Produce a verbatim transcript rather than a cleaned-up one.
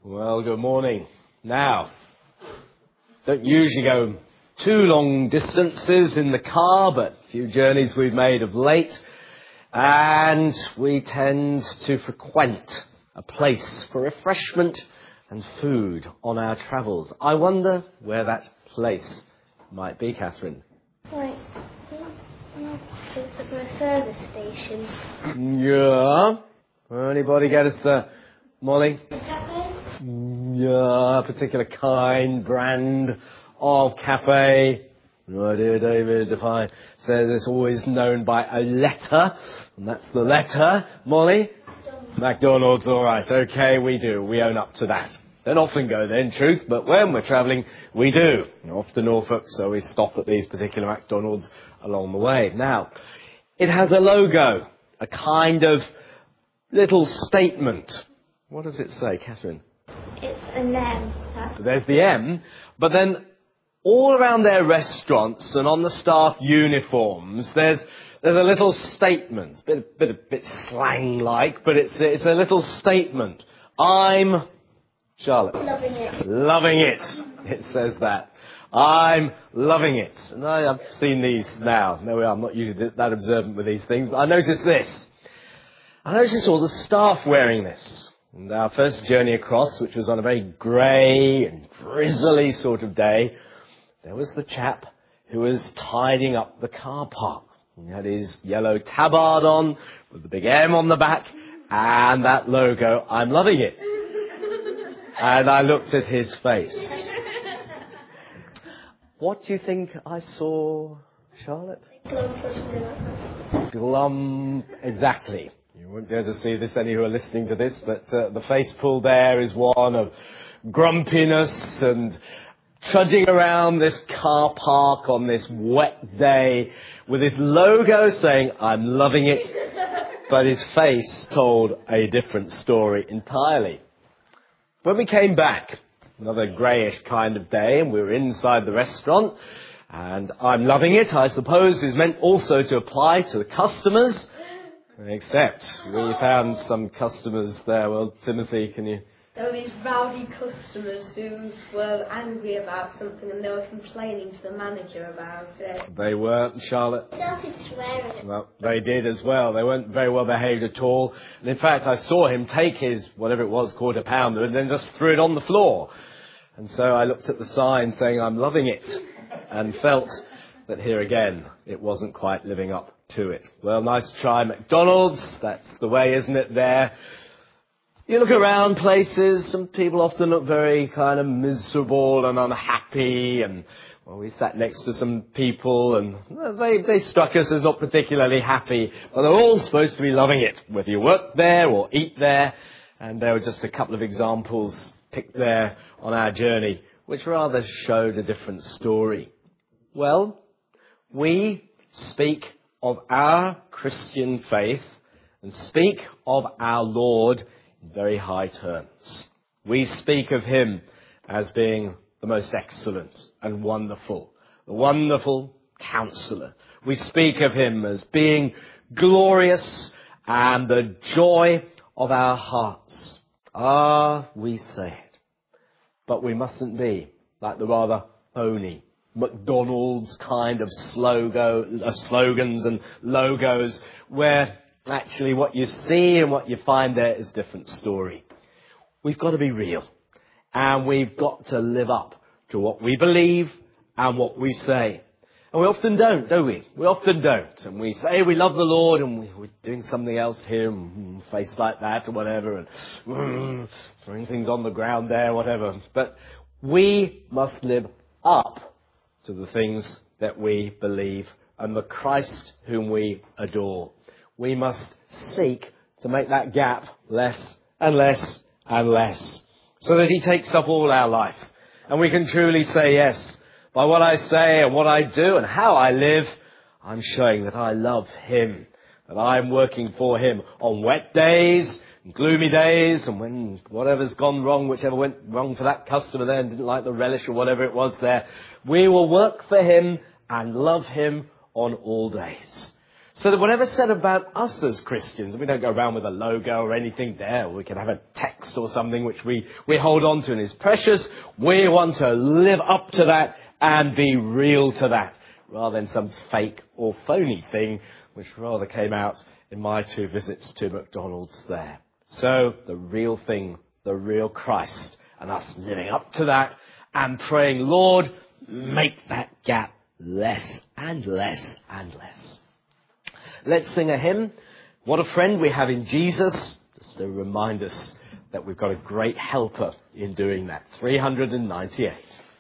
Well, good morning. Now, don't usually go too long distances in the car, but a few journeys we've made of late, and we tend to frequent a place for refreshment and food on our travels. I wonder where that place might be, Catherine. Like, it's at the service station. Yeah. Anybody get us, uh, Molly? Cafe? Yeah, a particular kind, brand of cafe. My dear David, if I says it's always known by a letter, and that's the letter, Molly? McDonald's. McDonald's, all right. Okay, we do. We own up to that. Don't often go there, in truth, but when we're travelling, we do. Off to Norfolk, so we stop at these particular McDonald's along the way. Now, it has a logo, a kind of little statement. What does it say, Catherine? It's an M. There's the M, but then all around their restaurants and on the staff uniforms, there's there's a little statement, bit bit bit slang-like, but it's it's a little statement. I'm Charlotte. Loving it. Loving it. It says that. I'm loving it. And I, I've seen these now. No, I'm not usually that observant with these things, but I noticed this. I noticed all the staff wearing this. And our first journey across, which was on a very grey and drizzly sort of day, there was the chap who was tidying up the car park. He had his yellow tabard on with the big M on the back and that logo, I'm loving it. And I looked at his face. What do you think I saw, Charlotte? Glum, exactly. You won't be able to see this, any who are listening to this, but uh, the face pull there is one of grumpiness and trudging around this car park on this wet day with his logo saying, I'm loving it, but his face told a different story entirely. When we came back, another greyish kind of day, and we were inside the restaurant, and I'm loving it, I suppose, is meant also to apply to the customers. Except we found some customers there. Well, Timothy, can you... There were these rowdy customers who were angry about something and they were complaining to the manager about it. They weren't, Charlotte? They started swearing. Well, they did as well. They weren't very well behaved at all. And in fact, I saw him take his, whatever it was, quarter pounder, and then just threw it on the floor. And so I looked at the sign saying, I'm loving it, and felt that here again, it wasn't quite living up to it. Well, nice try, McDonald's. That's the way, isn't it, there? You look around places, some people often look very kind of miserable and unhappy, and well, we sat next to some people and they, they struck us as not particularly happy, but they're all supposed to be loving it, whether you work there or eat there, and there were just a couple of examples picked there on our journey, which rather showed a different story. Well, we speak of our Christian faith and speak of our Lord in very high terms. We speak of him as being the most excellent and wonderful, the wonderful counselor. We speak of him as being glorious and the joy of our hearts. Ah, we say it. But we mustn't be like the rather phony McDonald's kind of slogan, uh, slogans and logos where actually what you see and what you find there is a different story. We've got to be real, and we've got to live up to what we believe and what we say. And we often don't, do we? We often don't. And we say we love the Lord and we, we're doing something else here, and face like that or whatever, and mm, throwing things on the ground there, whatever. But we must live up to the things that we believe and the Christ whom we adore. We must seek to make that gap less and less and less, so that he takes up all our life. And we can truly say, yes, by what I say and what I do and how I live, I'm showing that I love him, that I'm working for him on wet days, gloomy days, and when whatever's gone wrong, whichever went wrong for that customer there and didn't like the relish or whatever it was there, we will work for him and love him on all days. So that whatever's said about us as Christians, we don't go around with a logo or anything there. We can have a text or something which we, we hold on to and is precious. We want to live up to that and be real to that, rather than some fake or phony thing, which rather came out in my two visits to McDonald's there. So the real thing, the real Christ, and us living up to that and praying, Lord, make that gap less and less and less. Let's sing a hymn. What a friend we have in Jesus. Just to remind us that we've got a great helper in doing that. three hundred ninety-eight.